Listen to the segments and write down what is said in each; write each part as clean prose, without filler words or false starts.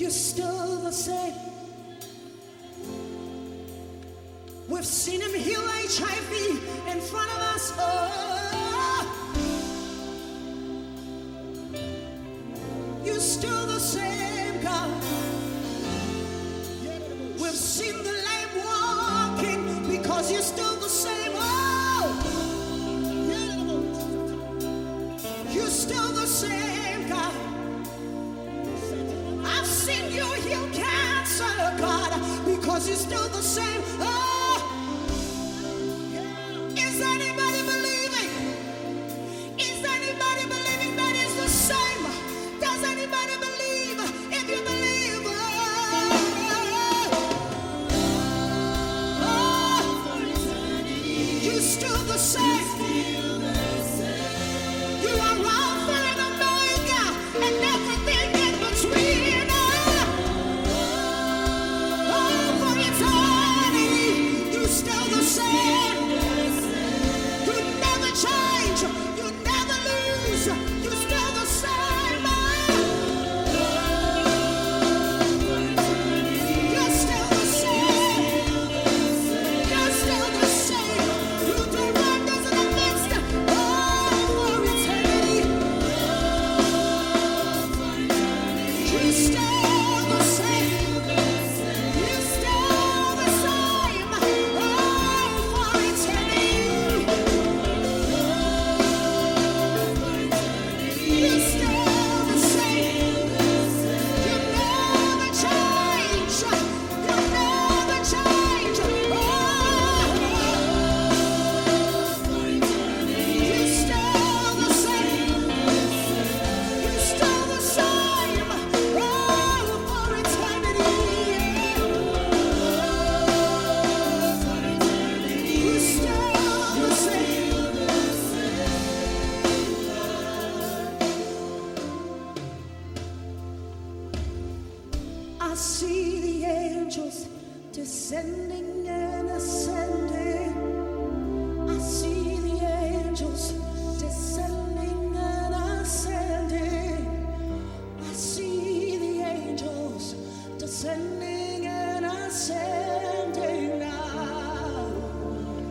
You're still the same. We've seen him heal HIV in front of us. Oh, you're still the same, God. We've seen the lame walking because you're still the same. Oh, you're still the same, God. I've seen you heal cancer, God, because you're still the same. Oh, is anybody believing? Is anybody believing that is the same? Does anybody believe? If you believe, you're still the same. You are Alpha and Omega and everything in between. For eternity, you're still the same. You never change. You never lose. You're still the same. You're still the same. You're still the same. You do wonders in the midst. For eternity. You're still the same. You're still the same. For eternity. You're still the same. You never change. You never change. You're still the same. You're still the same. For eternity. You're still the same. I see the angels descending and ascending. I see the angels descending and ascending. I see the angels descending and ascending now.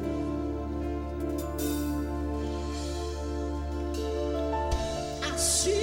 I see